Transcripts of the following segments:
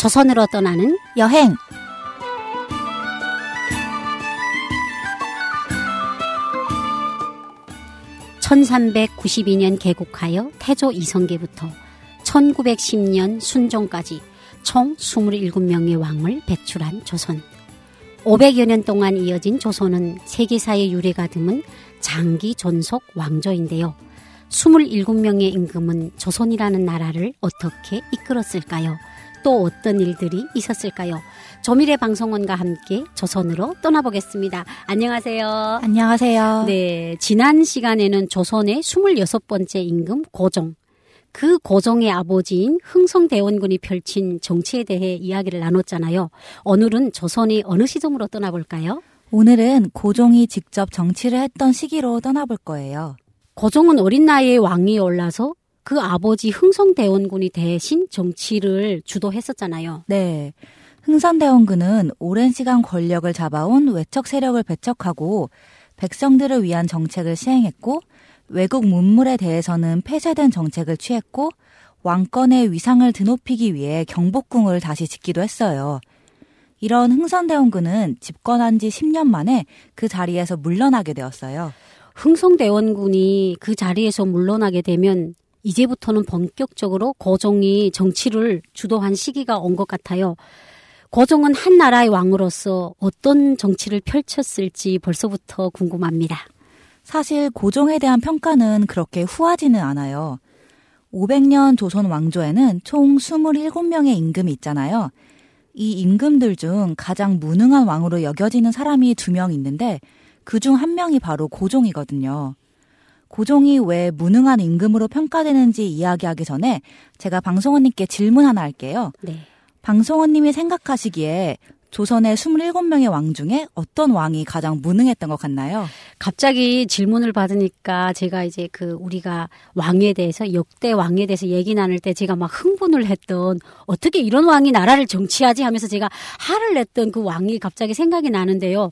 조선으로 떠나는 여행. (1392년) 개국하여 태조 이성계부터 1910년 순종까지 총 27명의 왕을 배출한 조선. 500여 년 동안 이어진 조선은 세계사의 유래가 드문 장기 존속 왕조인데요. 27명의 임금은 조선이라는 나라를 어떻게 이끌었을까요? 또 어떤 일들이 있었을까요? 조미래 방송원과 함께 조선으로 떠나보겠습니다. 안녕하세요. 안녕하세요. 네, 지난 시간에는 조선의 26번째 임금 고종, 그 고종의 아버지인 흥성대원군이 펼친 정치에 대해 이야기를 나눴잖아요. 오늘은 조선의 어느 시점으로 떠나볼까요? 오늘은 고종이 직접 정치를 했던 시기로 떠나볼 거예요. 고종은 어린 나이에 왕위에 올라서 그 아버지 흥성대원군이 대신 정치를 주도했었잖아요. 네. 흥선대원군은 오랜 시간 권력을 잡아온 외척 세력을 배척하고 백성들을 위한 정책을 시행했고 외국 문물에 대해서는 폐쇄된 정책을 취했고 왕권의 위상을 드높이기 위해 경복궁을 다시 짓기도 했어요. 이런 흥선대원군은 집권한 지 10년 만에 그 자리에서 물러나게 되었어요. 흥성대원군이 그 자리에서 물러나게 되면 이제부터는 본격적으로 고종이 정치를 주도한 시기가 온 것 같아요. 고종은 한 나라의 왕으로서 어떤 정치를 펼쳤을지 벌써부터 궁금합니다. 사실 고종에 대한 평가는 그렇게 후하지는 않아요. 500년 조선 왕조에는 총 27명의 임금이 있잖아요. 이 임금들 중 가장 무능한 왕으로 여겨지는 사람이 2명 있는데 그중 한 명이 바로 고종이거든요. 고종이 왜 무능한 임금으로 평가되는지 이야기하기 전에 제가 방송원님께 질문 하나 할게요. 네. 방송원님이 생각하시기에 조선의 27명의 왕 중에 어떤 왕이 가장 무능했던 것 같나요? 갑자기 질문을 받으니까 제가 이제 우리가 왕에 대해서, 역대 왕에 대해서 얘기 나눌 때 제가 막 흥분을 했던, 어떻게 이런 왕이 나라를 정치하지 하면서 제가 화를 냈던 그 왕이 갑자기 생각이 나는데요.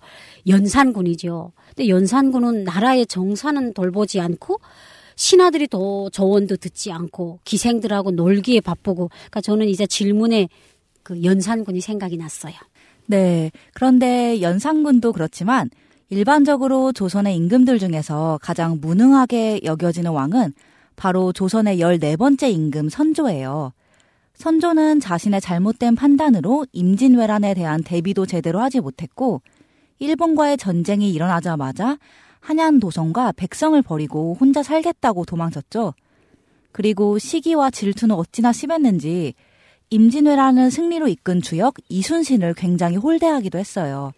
연산군이죠. 근데 연산군은 나라의 정사는 돌보지 않고 신하들이 더 조언도 듣지 않고 기생들하고 놀기에 바쁘고, 그러니까 저는 이제 질문에 그 연산군이 생각이 났어요. 네. 그런데 연산군도 그렇지만 일반적으로 조선의 임금들 중에서 가장 무능하게 여겨지는 왕은 바로 조선의 14번째 임금 선조예요. 선조는 자신의 잘못된 판단으로 임진왜란에 대한 대비도 제대로 하지 못했고 일본과의 전쟁이 일어나자마자 한양도성과 백성을 버리고 혼자 살겠다고 도망쳤죠. 그리고 시기와 질투는 어찌나 심했는지 임진왜란을 승리로 이끈 주역 이순신을 굉장히 홀대하기도 했어요.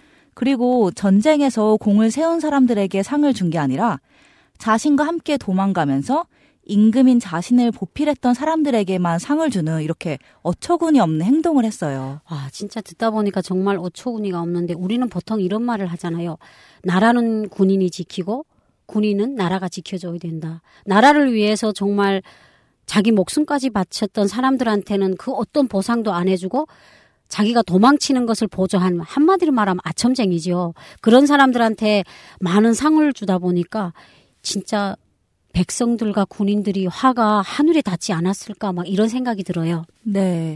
그리고 전쟁에서 공을 세운 사람들에게 상을 준 게 아니라 자신과 함께 도망가면서 임금인 자신을 보필했던 사람들에게만 상을 주는 이렇게 어처구니 없는 행동을 했어요. 와, 진짜 듣다 보니까 정말 어처구니가 없는데 우리는 보통 이런 말을 하잖아요. 나라는 군인이 지키고 군인은 나라가 지켜줘야 된다. 나라를 위해서 정말 자기 목숨까지 바쳤던 사람들한테는 그 어떤 보상도 안 해주고 자기가 도망치는 것을 보조한, 한마디로 말하면 아첨쟁이죠. 그런 사람들한테 많은 상을 주다 보니까 진짜 백성들과 군인들이 화가 하늘에 닿지 않았을까 막 이런 생각이 들어요. 네.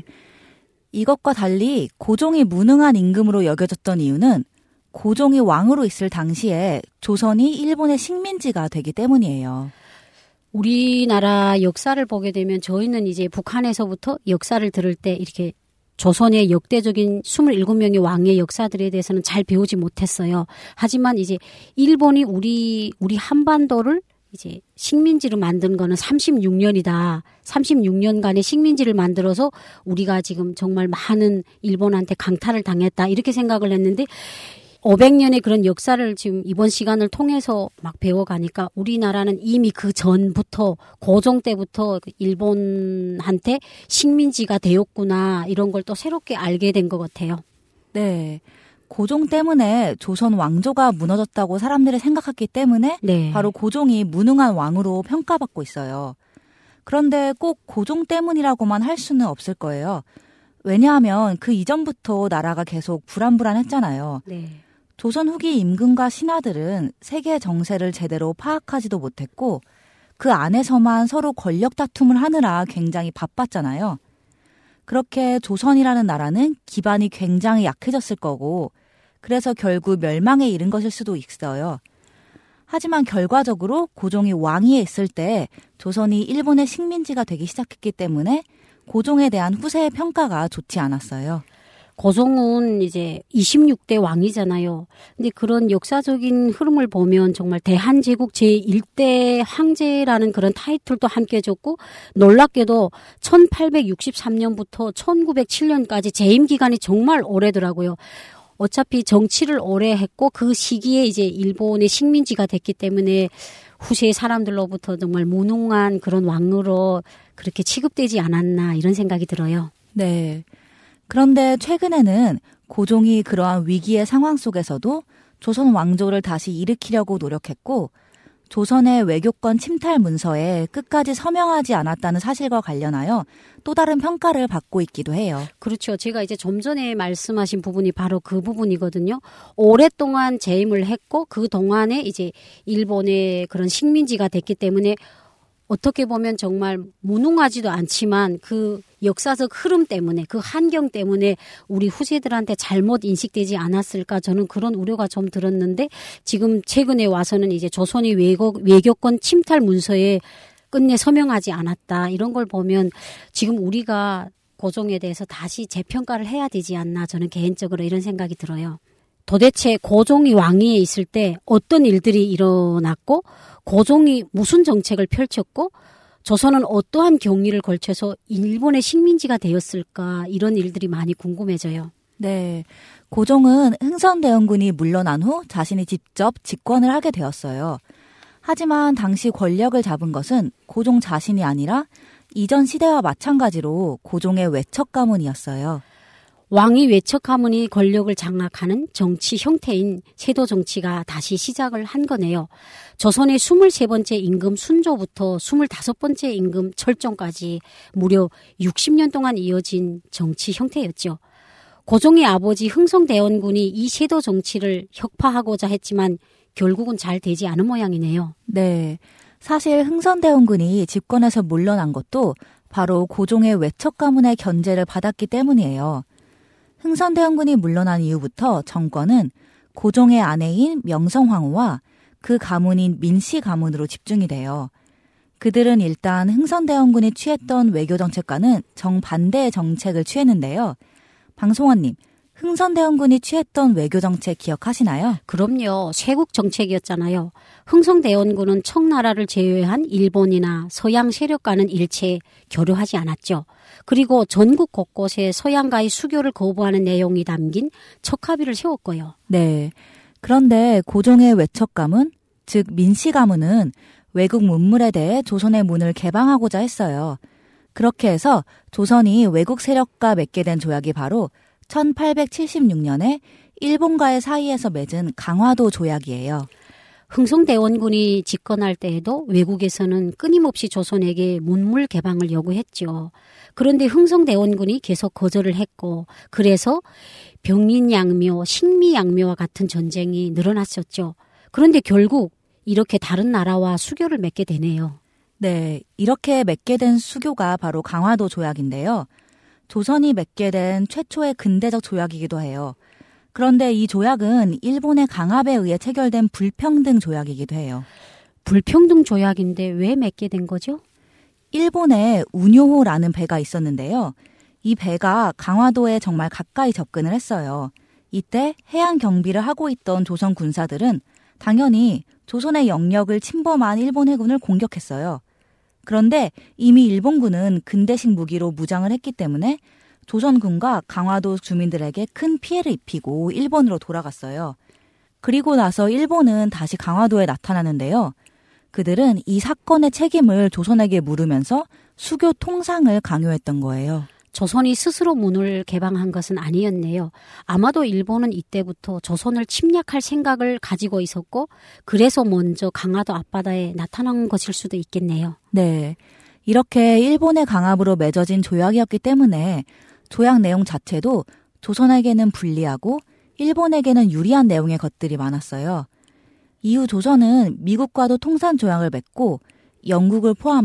이것과 달리 고종이 무능한 임금으로 여겨졌던 이유는 고종이 왕으로 있을 당시에 조선이 일본의 식민지가 되기 때문이에요. 우리나라 역사를 보게 되면 저희는 이제 북한에서부터 역사를 들을 때 이렇게 조선의 역대적인 27명의 왕의 역사들에 대해서는 잘 배우지 못했어요. 하지만 이제 일본이 우리 한반도를 이제 식민지로 만든 거는 36년이다. 36년간의 식민지를 만들어서 우리가 지금 정말 많은 일본한테 강탈을 당했다. 이렇게 생각을 했는데 500년의 그런 역사를 지금 이번 시간을 통해서 막 배워가니까 우리나라는 이미 그 전부터 고종 때부터 일본한테 식민지가 되었구나 이런 걸 또 새롭게 알게 된 것 같아요. 네. 고종 때문에 조선 왕조가 무너졌다고 사람들이 생각했기 때문에 네. 바로 고종이 무능한 왕으로 평가받고 있어요. 그런데 꼭 고종 때문이라고만 할 수는 없을 거예요. 왜냐하면 그 이전부터 나라가 계속 불안불안했잖아요. 네. 조선 후기 임금과 신하들은 세계 정세를 제대로 파악하지도 못했고 그 안에서만 서로 권력 다툼을 하느라 굉장히 바빴잖아요. 그렇게 조선이라는 나라는 기반이 굉장히 약해졌을 거고 그래서 결국 멸망에 이른 것일 수도 있어요. 하지만 결과적으로 고종이 왕위에 있을 때 조선이 일본의 식민지가 되기 시작했기 때문에 고종에 대한 후세의 평가가 좋지 않았어요. 고종은 이제 26대 왕이잖아요. 근데 그런 역사적인 흐름을 보면 정말 대한제국 제1대 황제라는 그런 타이틀도 함께 줬고 놀랍게도 1863년부터 1907년까지 재임 기간이 정말 오래더라고요. 어차피 정치를 오래 했고 그 시기에 이제 일본의 식민지가 됐기 때문에 후세 사람들로부터 정말 무능한 그런 왕으로 그렇게 취급되지 않았나 이런 생각이 들어요. 네. 그런데 최근에는 고종이 그러한 위기의 상황 속에서도 조선 왕조를 다시 일으키려고 노력했고 조선의 외교권 침탈 문서에 끝까지 서명하지 않았다는 사실과 관련하여 또 다른 평가를 받고 있기도 해요. 그렇죠. 제가 이제 좀 전에 말씀하신 부분이 바로 그 부분이거든요. 오랫동안 재임을 했고 그 동안에 이제 일본의 그런 식민지가 됐기 때문에 어떻게 보면 정말 무능하지도 않지만 그 역사적 흐름 때문에 그 환경 때문에 우리 후세들한테 잘못 인식되지 않았을까 저는 그런 우려가 좀 들었는데 지금 최근에 와서는 이제 조선이 외교권 침탈 문서에 끝내 서명하지 않았다 이런 걸 보면 지금 우리가 고종에 대해서 다시 재평가를 해야 되지 않나 저는 개인적으로 이런 생각이 들어요. 도대체 고종이 왕위에 있을 때 어떤 일들이 일어났고 고종이 무슨 정책을 펼쳤고 조선은 어떠한 경위를 걸쳐서 일본의 식민지가 되었을까 이런 일들이 많이 궁금해져요. 네, 고종은 흥선대원군이 물러난 후 자신이 직접 집권을 하게 되었어요. 하지만 당시 권력을 잡은 것은 고종 자신이 아니라 이전 시대와 마찬가지로 고종의 외척 가문이었어요. 왕이 외척 가문이 권력을 장악하는 정치 형태인 세도 정치가 다시 시작을 한 거네요. 조선의 23번째 임금 순조부터 25번째 임금 철종까지 무려 60년 동안 이어진 정치 형태였죠. 고종의 아버지 흥성대원군이 이 세도 정치를 혁파하고자 했지만 결국은 잘 되지 않은 모양이네요. 네, 사실 흥선대원군이 집권에서 물러난 것도 바로 고종의 외척 가문의 견제를 받았기 때문이에요. 흥선대원군이 물러난 이후부터 정권은 고종의 아내인 명성황후와 그 가문인 민씨 가문으로 집중이 돼요. 그들은 일단 흥선대원군이 취했던 외교정책과는 정반대의 정책을 취했는데요. 방송원님, 흥선대원군이 취했던 외교정책 기억하시나요? 그럼요. 쇄국 정책이었잖아요. 흥선대원군은 청나라를 제외한 일본이나 서양 세력과는 일체 교류하지 않았죠. 그리고 전국 곳곳에 서양과의 수교를 거부하는 내용이 담긴 척합의를 세웠고요. 네. 그런데 고종의 외척 가문, 즉 민씨 가문은 외국 문물에 대해 조선의 문을 개방하고자 했어요. 그렇게 해서 조선이 외국 세력과 맺게 된 조약이 바로 1876년에 일본과의 사이에서 맺은 강화도 조약이에요. 흥선대원군이 집권할 때에도 외국에서는 끊임없이 조선에게 문물 개방을 요구했죠. 그런데 흥선대원군이 계속 거절을 했고 그래서 병인양묘, 식미양묘와 같은 전쟁이 늘어났었죠. 그런데 결국 이렇게 다른 나라와 수교를 맺게 되네요. 네, 이렇게 맺게 된 수교가 바로 강화도 조약인데요. 조선이 맺게 된 최초의 근대적 조약이기도 해요. 그런데 이 조약은 일본의 강압에 의해 체결된 불평등 조약이기도 해요. 불평등 조약인데 왜 맺게 된 거죠? 일본에 운요호라는 배가 있었는데요. 이 배가 강화도에 정말 가까이 접근을 했어요. 이때 해안 경비를 하고 있던 조선 군사들은 당연히 조선의 영역을 침범한 일본 해군을 공격했어요. 그런데 이미 일본군은 근대식 무기로 무장을 했기 때문에 조선군과 강화도 주민들에게 큰 피해를 입히고 일본으로 돌아갔어요. 그리고 나서 일본은 다시 강화도에 나타나는데요. 그들은 이 사건의 책임을 조선에게 물으면서 수교 통상을 강요했던 거예요. 조선이 스스로 문을 개방한 것은 아니었네요. 아마도 일본은 이때부터 조선을 침략할 생각을 가지고 있었고 그래서 먼저 강화도 앞바다에 나타난 것일 수도 있겠네요. 네, 이렇게 일본의 강압으로 맺어진 조약이었기 때문에 조약 내용 자체도 조선에게는 불리하고 일본에게는 유리한 내용의 것들이 많았어요. 이후 조선은 미국과도 통산 조약을 맺고 영국을 포함한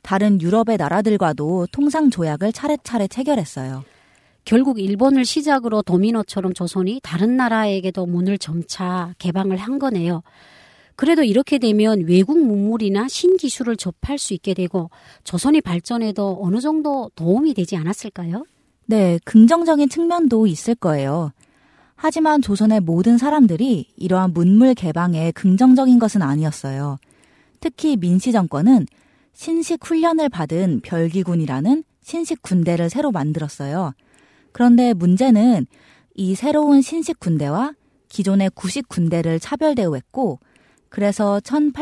다른 유럽의 나라들과도 통상 조약을 차례차례 체결했어요. 결국 일본을 시작으로 도미노처럼 조선이 다른 나라에게도 문을 점차 개방을 한 거네요. 그래도 이렇게 되면 외국 문물이나 신기술을 접할 수 있게 되고 조선의 발전에도 어느 정도 도움이 되지 않았을까요? 네, 긍정적인 측면도 있을 거예요. 하지만 조선의 모든 사람들이 이러한 문물 개방에 긍정적인 것은 아니었어요. 특히 민씨 정권은 신식 훈련을 받은 별기군이라는 신식 군대를 새로 만들었어요. 그런데 문제는 이 새로운 신식 군대와 기존의 구식 군대를 차별 대우했고, 그래서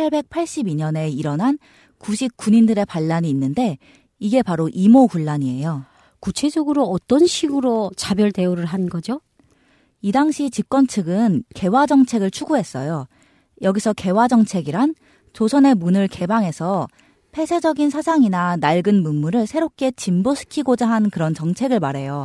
1882년에 일어난 구식 군인들의 반란이 있는데 이게 바로 이모군란이에요. 구체적으로 어떤 식으로 차별 대우를 한 거죠? 이 당시 집권 측은 개화 정책을 추구했어요. 여기서 개화 정책이란 조선의 문을 개방해서 폐쇄적인 사상이나 낡은 문물을 새롭게 진보시키고자 한 그런 정책을 말해요.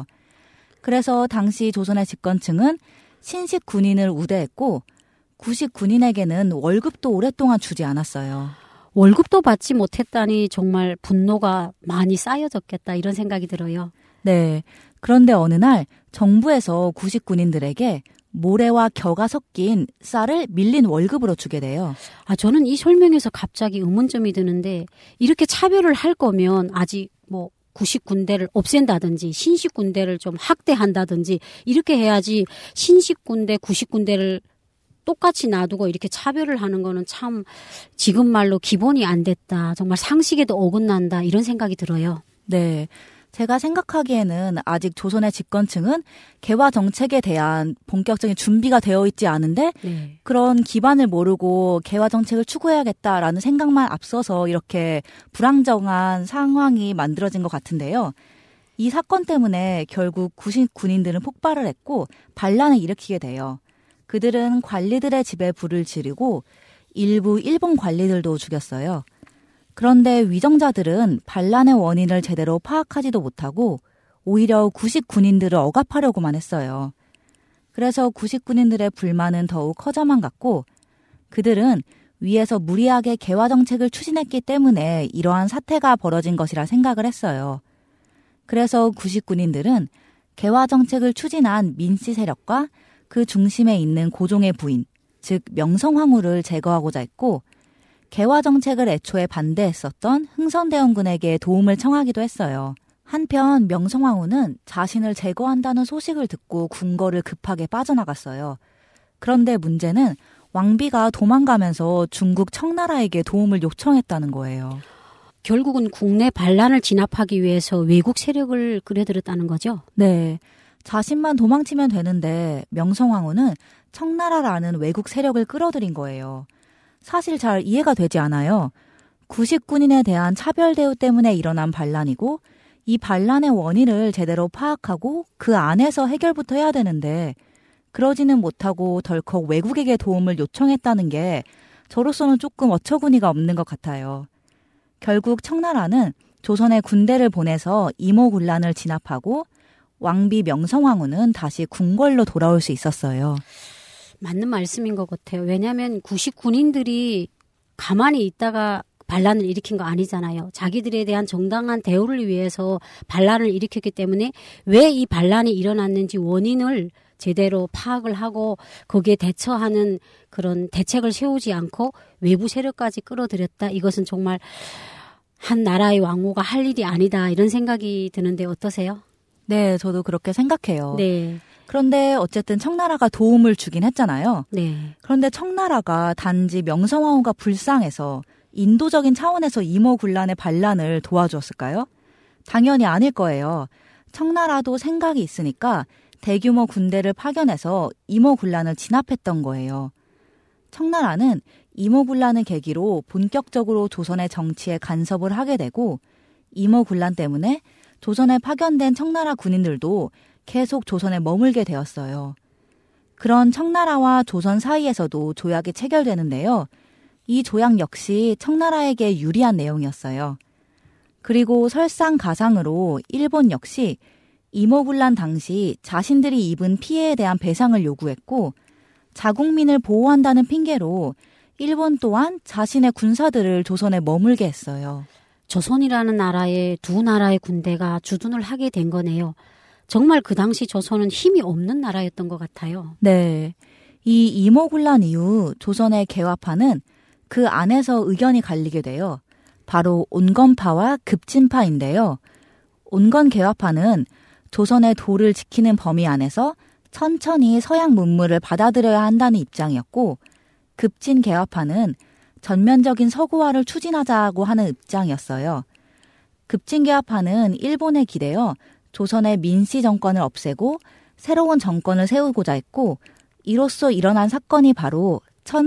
그래서 당시 조선의 집권층은 신식 군인을 우대했고 구식 군인에게는 월급도 오랫동안 주지 않았어요. 월급도 받지 못했다니 정말 분노가 많이 쌓여졌겠다 이런 생각이 들어요. 네. 그런데 어느 날 정부에서 구식 군인들에게 모래와 겨가 섞인 쌀을 밀린 월급으로 주게 돼요. 저는 이 설명에서 갑자기 의문점이 드는데 이렇게 차별을 할 거면 아직 구식 군대를 없앤다든지 신식 군대를 좀 학대한다든지 이렇게 해야지 신식 군대, 구식 군대를 똑같이 놔두고 이렇게 차별을 하는 거는 참 지금 말로 기본이 안 됐다. 정말 상식에도 어긋난다. 이런 생각이 들어요. 네. 제가 생각하기에는 아직 조선의 집권층은 개화 정책에 대한 본격적인 준비가 되어 있지 않은데 네. 그런 기반을 모르고 개화 정책을 추구해야겠다라는 생각만 앞서서 이렇게 불안정한 상황이 만들어진 것 같은데요. 이 사건 때문에 결국 구식 군인들은 폭발을 했고 반란을 일으키게 돼요. 그들은 관리들의 집에 불을 지르고 일부 일본 관리들도 죽였어요. 그런데 위정자들은 반란의 원인을 제대로 파악하지도 못하고 오히려 구식 군인들을 억압하려고만 했어요. 그래서 구식 군인들의 불만은 더욱 커져만 갔고 그들은 위에서 무리하게 개화 정책을 추진했기 때문에 이러한 사태가 벌어진 것이라 생각을 했어요. 그래서 구식 군인들은 개화 정책을 추진한 민씨 세력과 그 중심에 있는 고종의 부인, 즉 명성황후를 제거하고자 했고 개화 정책을 애초에 반대했었던 흥선대원군에게 도움을 청하기도 했어요. 한편 명성황후는 자신을 제거한다는 소식을 듣고 궁궐을 급하게 빠져나갔어요. 그런데 문제는 왕비가 도망가면서 중국 청나라에게 도움을 요청했다는 거예요. 결국은 국내 반란을 진압하기 위해서 외국 세력을 끌어들였다는 거죠? 네. 자신만 도망치면 되는데 명성황후는 청나라라는 외국 세력을 끌어들인 거예요. 사실 잘 이해가 되지 않아요. 구식 군인에 대한 차별 대우 때문에 일어난 반란이고 이 반란의 원인을 제대로 파악하고 그 안에서 해결부터 해야 되는데 그러지는 못하고 덜컥 외국에게 도움을 요청했다는 게 저로서는 조금 어처구니가 없는 것 같아요. 결국 청나라는 조선에 군대를 보내서 이모군란을 진압하고 왕비 명성황후는 다시 궁궐로 돌아올 수 있었어요. 맞는 말씀인 것 같아요. 왜냐하면 구식 군인들이 가만히 있다가 반란을 일으킨 거 아니잖아요. 자기들에 대한 정당한 대우를 위해서 반란을 일으켰기 때문에 왜 이 반란이 일어났는지 원인을 제대로 파악을 하고 거기에 대처하는 그런 대책을 세우지 않고 외부 세력까지 끌어들였다. 이것은 정말 한 나라의 왕후가 할 일이 아니다. 이런 생각이 드는데 어떠세요? 네, 저도 그렇게 생각해요. 네. 그런데 어쨌든 청나라가 도움을 주긴 했잖아요. 네. 그런데 청나라가 단지 명성황후가 불쌍해서 인도적인 차원에서 이모군란의 반란을 도와주었을까요? 당연히 아닐 거예요. 청나라도 생각이 있으니까 대규모 군대를 파견해서 이모군란을 진압했던 거예요. 청나라는 이모군란을 계기로 본격적으로 조선의 정치에 간섭을 하게 되고 이모군란 때문에 조선에 파견된 청나라 군인들도 계속 조선에 머물게 되었어요. 그런 청나라와 조선 사이에서도 조약이 체결되는데요. 이 조약 역시 청나라에게 유리한 내용이었어요. 그리고 설상가상으로 일본 역시 이모군란 당시 자신들이 입은 피해에 대한 배상을 요구했고 자국민을 보호한다는 핑계로 일본 또한 자신의 군사들을 조선에 머물게 했어요. 조선이라는 나라에 두 나라의 군대가 주둔을 하게 된 거네요. 정말 그 당시 조선은 힘이 없는 나라였던 것 같아요. 네. 이 이모군란 이후 조선의 개화파는 그 안에서 의견이 갈리게 돼요. 바로 온건파와 급진파인데요. 온건 개화파는 조선의 도를 지키는 범위 안에서 천천히 서양 문물을 받아들여야 한다는 입장이었고, 급진 개화파는 전면적인 서구화를 추진하자고 하는 입장이었어요. 급진 개화파는 일본에 기대어 조선의 민씨 정권을 없애고 새로운 정권을 세우고자 했고, 이로써 일어난 사건이 바로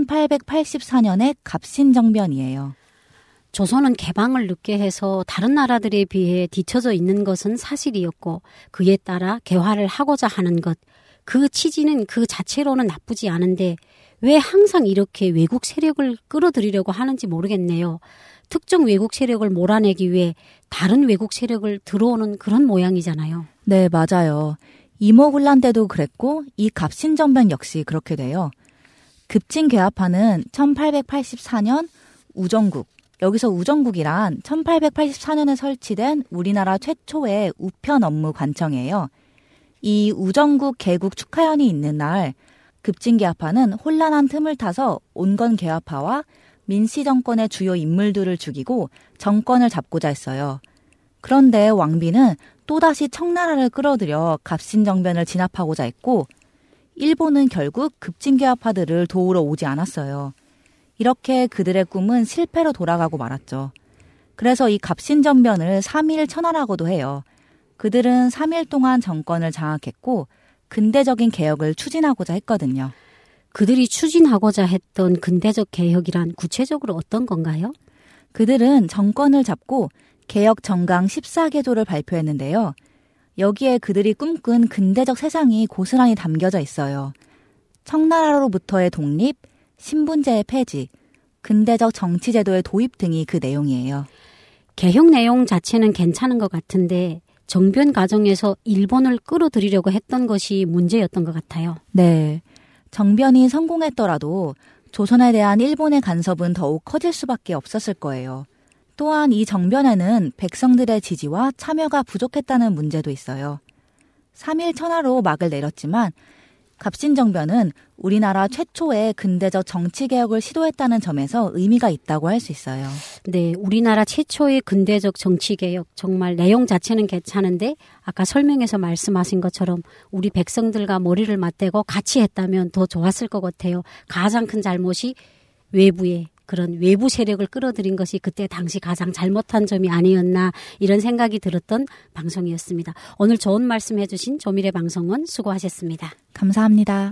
1884년의 갑신정변이에요. 조선은 개방을 늦게 해서 다른 나라들에 비해 뒤처져 있는 것은 사실이었고, 그에 따라 개화를 하고자 하는 것, 그 취지는 그 자체로는 나쁘지 않은데 왜 항상 이렇게 외국 세력을 끌어들이려고 하는지 모르겠네요. 특정 외국 세력을 몰아내기 위해 다른 외국 세력을 들어오는 그런 모양이잖아요. 네, 맞아요. 이모군란 때도 그랬고 이 갑신정변 역시 그렇게 돼요. 급진개화파는 1884년 우정국, 여기서 우정국이란 1884년에 설치된 우리나라 최초의 우편 업무 관청이에요. 이 우정국 개국 축하연이 있는 날 급진개화파는 혼란한 틈을 타서 온건개화파와 민씨 정권의 주요 인물들을 죽이고 정권을 잡고자 했어요. 그런데 왕비는 또다시 청나라를 끌어들여 갑신정변을 진압하고자 했고, 일본은 결국 급진개화파들을 도우러 오지 않았어요. 이렇게 그들의 꿈은 실패로 돌아가고 말았죠. 그래서 이 갑신정변을 3일 천하라고도 해요. 그들은 3일 동안 정권을 장악했고 근대적인 개혁을 추진하고자 했거든요. 그들이 추진하고자 했던 근대적 개혁이란 구체적으로 어떤 건가요? 그들은 정권을 잡고 개혁 정강 14개조를 발표했는데요. 여기에 그들이 꿈꾼 근대적 세상이 고스란히 담겨져 있어요. 청나라로부터의 독립, 신분제의 폐지, 근대적 정치제도의 도입 등이 그 내용이에요. 개혁 내용 자체는 괜찮은 것 같은데 정변 과정에서 일본을 끌어들이려고 했던 것이 문제였던 것 같아요. 네. 정변이 성공했더라도 조선에 대한 일본의 간섭은 더욱 커질 수밖에 없었을 거예요. 또한 이 정변에는 백성들의 지지와 참여가 부족했다는 문제도 있어요. 3일 천하로 막을 내렸지만 갑신정변은 우리나라 최초의 근대적 정치개혁을 시도했다는 점에서 의미가 있다고 할 수 있어요. 네, 우리나라 최초의 근대적 정치개혁, 정말 내용 자체는 괜찮은데 아까 설명에서 말씀하신 것처럼 우리 백성들과 머리를 맞대고 같이 했다면 더 좋았을 것 같아요. 가장 큰 잘못이 외부의 그런 외부 세력을 끌어들인 것이 그때 당시 가장 잘못한 점이 아니었나 이런 생각이 들었던 방송이었습니다. 오늘 좋은 말씀 해주신 조미래 방송원 수고하셨습니다. 감사합니다.